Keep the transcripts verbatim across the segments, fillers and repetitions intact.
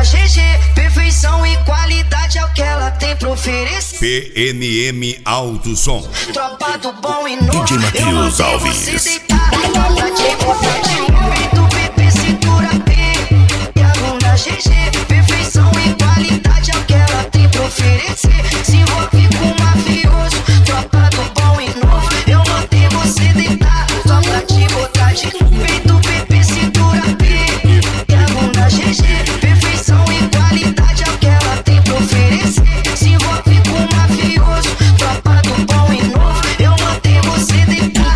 da G G, perfeição e qualidade é o que ela tem pra oferecer. P N M Alto Som. Tropa do bom e novo, D J Matheus Alves. Tropa de vontade, peito, P P, cintura P. E a bunda G G, perfeição e qualidade é o que ela tem pra oferecer. Se envolve com mafioso, tropa do bom e novo, eu mantenho você deitado. Só pra te botar de peito, P P, cintura P. E a bunda G G, perfeição e qualidade é o que ela tem pra oferecer. Se envolve com mafioso, tropa do bom e novo, eu mantenho você deitado.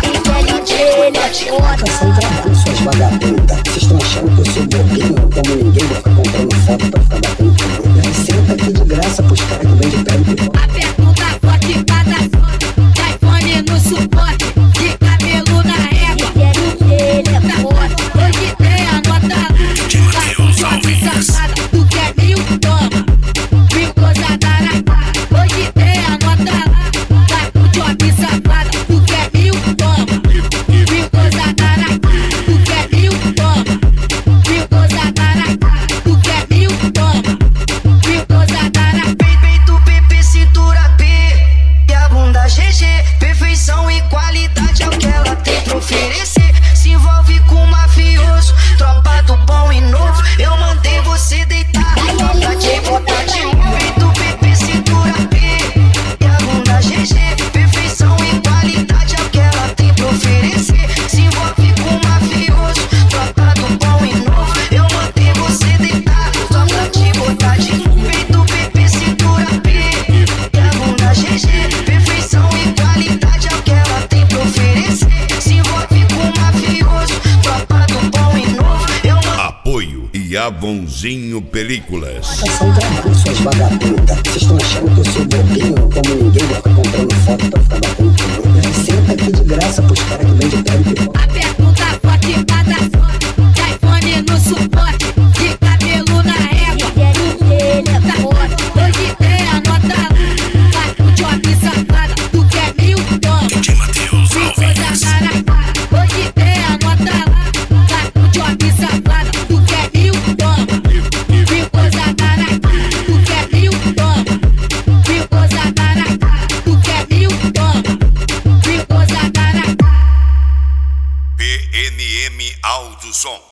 Cação trabalho, suas vagabundas. Vocês estão achando que eu sou bobinho? Como ninguém, vou ficar comprando foto pra ficar batendo tudo. Senta aqui de graça pros caras que vêm de pé de pipoca. A pergunta forte cada fone, iPhone no suporte, de cabelo na régua, o ele tá forte. Hoje tem a nota um, safada, tu quer mil, toma, mil coisa da cara. Hoje tem a nota um, tá com job safada, tu quer mil, toma, mil coisa da cara. Tu quer mil, toma, mil coisa da cara. Tu quer mil, toma, mil coisa da cara. Peito, P P, cintura P. E a bunda G G, perfeição e qualidade é o que ela tem pra oferecer. Se envolve com mafioso, tropa do bom e novo, eu mandei você deitar. Tropa de vontade, peito, P P, cintura P. E a bunda G G, perfeição e qualidade é o que ela tem pra oferecer. Se envolve com mafioso, tropa do bom e novo, eu mandei você deitar. Só pra te botar de peito, P P, cintura P. E a bunda G G, perfeição e qualidade é o que ela tem pra oferecer. Se envolve com mafioso, tropa do bom e novo, eu mandei. Apoio e Avonzinho Películas. Cação trabalho, suas vagabundas. Vocês estão achando que eu sou bobinho? Como ninguém, vou ficar comprando foto pra ficar batendo tudo. Senta aqui de graça pros caras que vêm de pé de pipoca.